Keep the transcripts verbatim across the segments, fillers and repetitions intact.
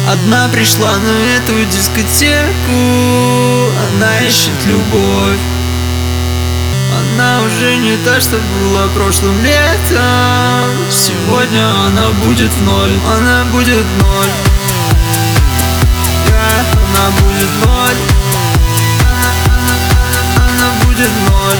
Одна пришла на эту дискотеку, она ищет любовь. Она уже не та, что была прошлым летом. Сегодня она будет в ноль. Она будет в ноль. Yeah, она будет в ноль. Она, она, она, она будет в ноль.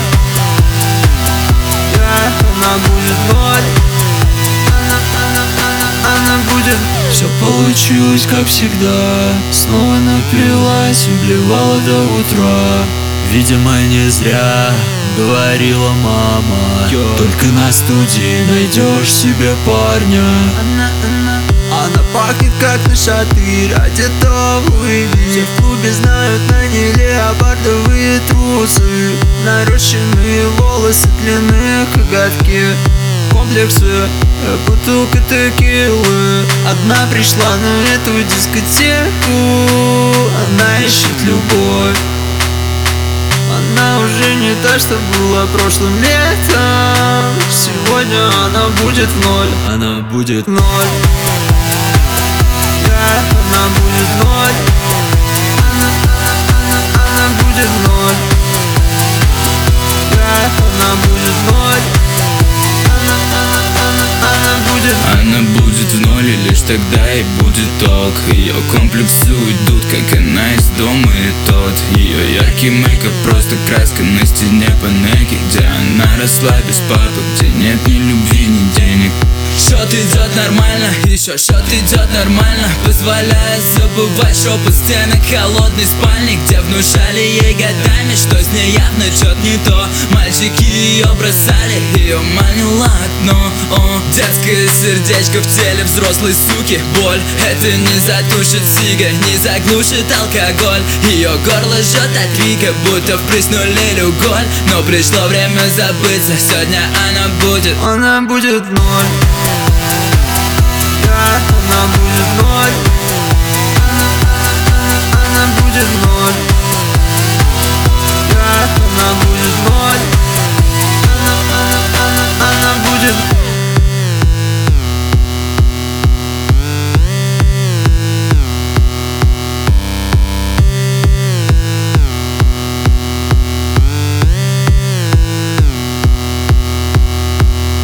Yeah, она будет в ноль. Она, она, она, она будет. Все получилось как всегда. Снова напилась, убивала до утра. Видимо, не зря говорила мама. Йо. Только на студии найдешь себе парня. Она, она, она пахнет как на шатырь, одета в Луи. Все в клубе знают на ней леопардовые трусы, нарощенные волосы, длинные коготки, комплексы, бутылка текилы. Одна пришла на эту дискотеку, она ищет любовь. Она уже не та, что была прошлым летом. Сегодня она будет в ноль. Она будет в ноль. Yeah, она будет в ноль. Она, она, она будет в ноль. Yeah, она будет в ноль. Она, она, она будет. Она будет в ноль, и лишь тогда и будет толк. Ее комплексы уйдут, как она из дома и тот. Ее яркий мейкап просто краска на стене панельки, где она росла без папы, где нет ни любви, ни денег. Счет идет нормально, еще счет идет нормально, позволяя забывать шепот стенок холодной спальни, где внушали ей годами, что с ней явно что-то не то. Мальчики ее бросали, ее манило окно. О, детское сердечко в теле взрослой суки. Боль это не затушит сига, не заглушит алкоголь. Ее горло жжет от крика, будто впрыснули уголь. Но пришло время забыться, сегодня она будет. Она будет в ноль. Yeah, она будет в ноль. Она, она, она, она будет в ноль.